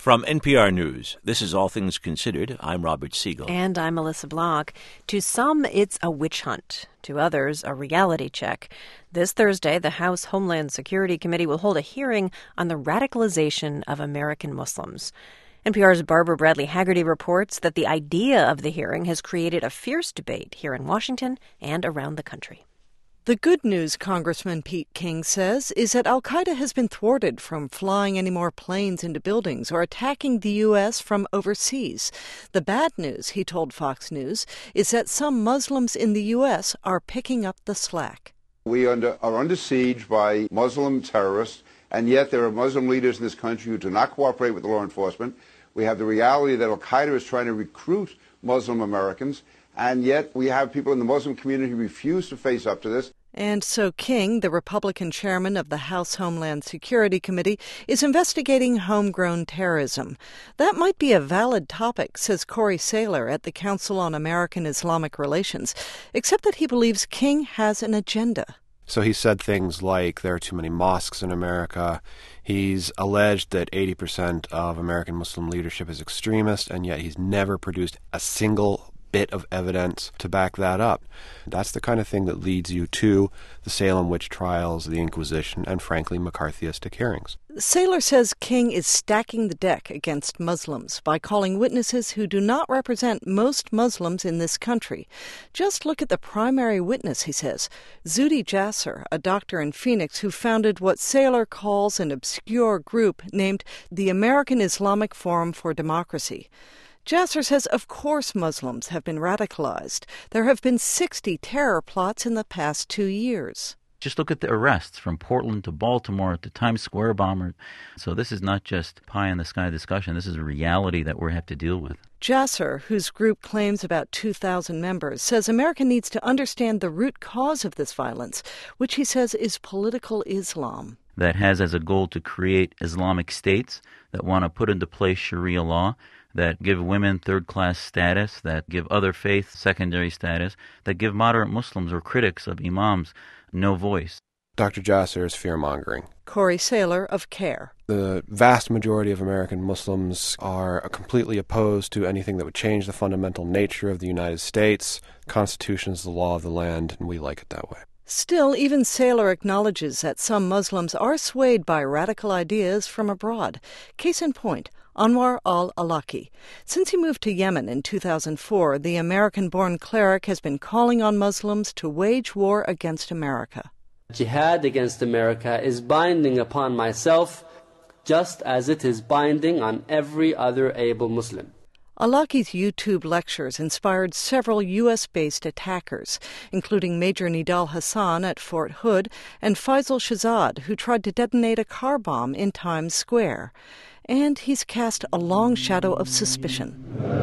From NPR News, this is All Things Considered. I'm Robert Siegel. And I'm Melissa Block. To some, it's a witch hunt. To others, a reality check. This Thursday, the House Homeland Security Committee will hold a hearing on the radicalization of American Muslims. NPR's Barbara Bradley Haggerty reports that the idea of the hearing has created a fierce debate here in Washington and around the country. The good news, Congressman Pete King says, is that al-Qaeda has been thwarted from flying any more planes into buildings or attacking the U.S. from overseas. The bad news, he told Fox News, is that some Muslims in the U.S. are picking up the slack. We are under siege by Muslim terrorists, and yet there are Muslim leaders in this country who do not cooperate with law enforcement. We have the reality that al-Qaeda is trying to recruit Muslim Americans, and yet we have people in the Muslim community who refuse to face up to this. And so King, the Republican chairman of the House Homeland Security Committee, is investigating homegrown terrorism. That might be a valid topic, says Corey Saylor at the Council on American Islamic Relations, except that he believes King has an agenda. So he said things like there are too many mosques in America. He's alleged that 80% of American Muslim leadership is extremist, and yet he's never produced a single bit of evidence to back that up. That's the kind of thing that leads you to the Salem witch trials, the Inquisition, and frankly, McCarthyistic hearings. Saylor says King is stacking the deck against Muslims by calling witnesses who do not represent most Muslims in this country. Just look at the primary witness, he says, Zuhdi Jasser, a doctor in Phoenix who founded what Saylor calls an obscure group named the American Islamic Forum for Democracy. Jasser says, of course, Muslims have been radicalized. There have been 60 terror plots in the past 2 years. Just look at the arrests from Portland to Baltimore to Times Square bomber. So this is not just pie-in-the-sky discussion. This is a reality that we have to deal with. Jasser, whose group claims about 2,000 members, says America needs to understand the root cause of this violence, which he says is political Islam. That has as a goal to create Islamic states that want to put into place Sharia law, that give women third-class status, that give other faiths secondary status, that give moderate Muslims or critics of imams no voice. Dr. Jasser is fear-mongering. Corey Saylor of CARE. The vast majority of American Muslims are completely opposed to anything that would change the fundamental nature of the United States. The Constitution is the law of the land, and we like it that way. Still, even Saylor acknowledges that some Muslims are swayed by radical ideas from abroad. Case in point, Anwar al-Awlaki. Since he moved to Yemen in 2004, the American-born cleric has been calling on Muslims to wage war against America. Jihad against America is binding upon myself just as it is binding on every other able Muslim. Awlaki's YouTube lectures inspired several U.S.-based attackers, including Major Nidal Hassan at Fort Hood and Faisal Shahzad, who tried to detonate a car bomb in Times Square. And he's cast a long shadow of suspicion,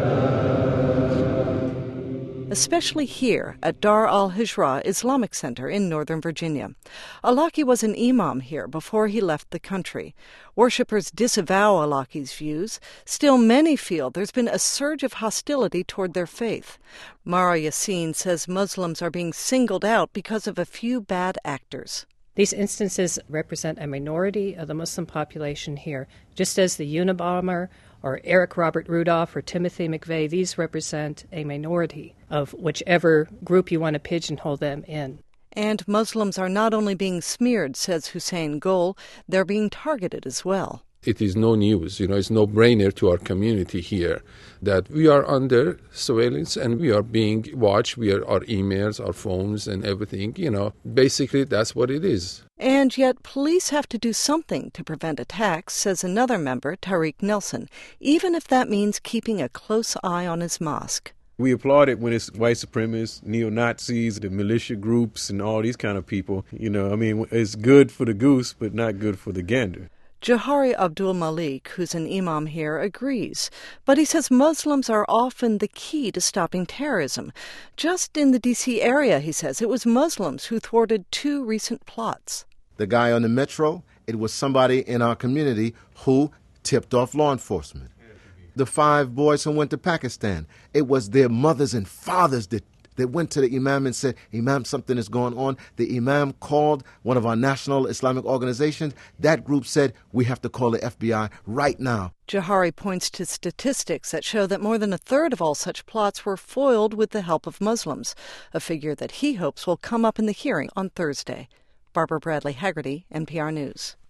especially here at Dar al-Hijra Islamic Center in Northern Virginia. Awlaki was an imam here before he left the country. Worshippers disavow Awlaki's views. Still, many feel there's been a surge of hostility toward their faith. Mara Yassin says Muslims are being singled out because of a few bad actors. These instances represent a minority of the Muslim population here, just as the Unabomber or Eric Robert Rudolph or Timothy McVeigh. These represent a minority of whichever group you want to pigeonhole them in. And Muslims are not only being smeared, says Hussein Gol, they're being targeted as well. It is no news, it's no-brainer to our community here that we are under surveillance and we are being watched. Our emails, our phones and everything, basically that's what it is. And yet police have to do something to prevent attacks, says another member, Tariq Nelson, even if that means keeping a close eye on his mosque. We applaud it when it's white supremacists, neo-Nazis, the militia groups and all these kind of people. It's good for the goose, but not good for the gander. Johari Abdul Malik, who's an imam here, agrees. But he says Muslims are often the key to stopping terrorism. Just in the D.C. area, he says, it was Muslims who thwarted 2 recent plots. The guy on the metro, it was somebody in our community who tipped off law enforcement. The 5 boys who went to Pakistan, it was their mothers and fathers that They went to the imam and said, Imam, something is going on. The imam called one of our national Islamic organizations. That group said, we have to call the FBI right now. Johari points to statistics that show that more than a third of all such plots were foiled with the help of Muslims, a figure that he hopes will come up in the hearing on Thursday. Barbara Bradley Haggerty, NPR News.